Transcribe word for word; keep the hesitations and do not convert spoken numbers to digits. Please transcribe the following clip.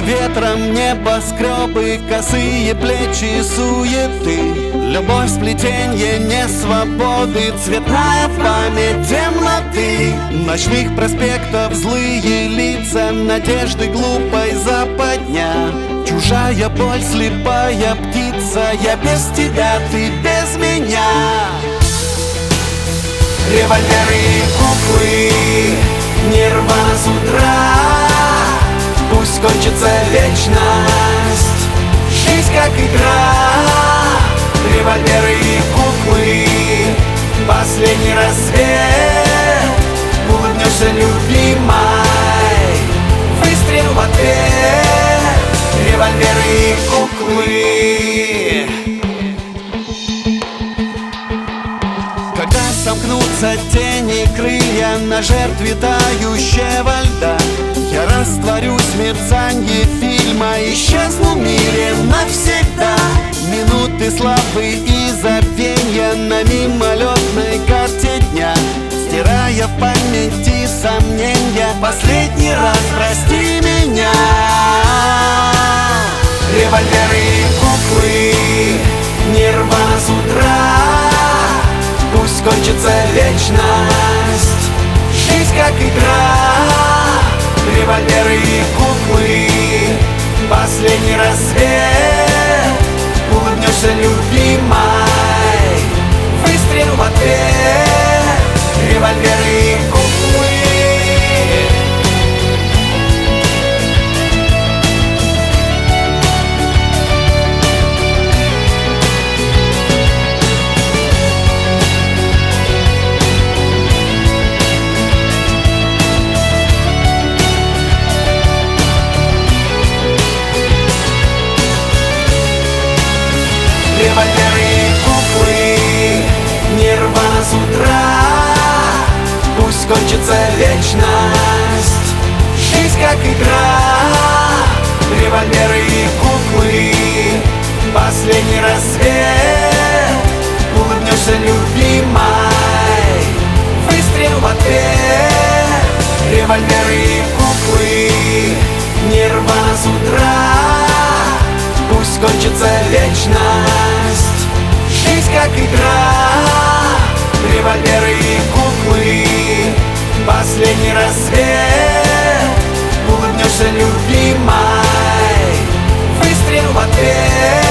ветром небоскребы, косые плечи суеты, любовь, сплетенье несвободы, цветная память темноты, ночных проспектов злые лица, надежды глупой западня, чужая боль, слепая птица, я без тебя, ты без меня. Револьверы и куклы, нирвана с утра, пусть кончится вечность, жизнь как игра. Револьверы и куклы, последний рассвет, улыбнешься, любимой, выстрел в ответ. Револьверы и куклы. Когда сомкнутся тени крылья на жертве тающего льда, я растворюсь в мерцанье фильма, исчезну в мире навсегда. Минуты славы и забвенья на мимолетной карте дня, стирая в памяти сомнения, последний раз прости меня. Револьверы и куклы, нирвана с утра, пусть кончится вечность, жизнь как игра. Револьверы и куклы, последний рассвет, улыбнешься, любимой, выстрел в ответ. Револьверы и куклы. Револьверы и куклы, нирвана с утра, пусть кончится вечность, жизнь как игра. Револьверы и куклы, последний рассвет, улыбнешься, любимой, выстрел в ответ. Револьверы и куклы, нирвана с утра, пусть кончится вечность, жизнь как игра. Револьверы и куклы, последний рассвет, улыбнешься, любимой, выстрел в ответ.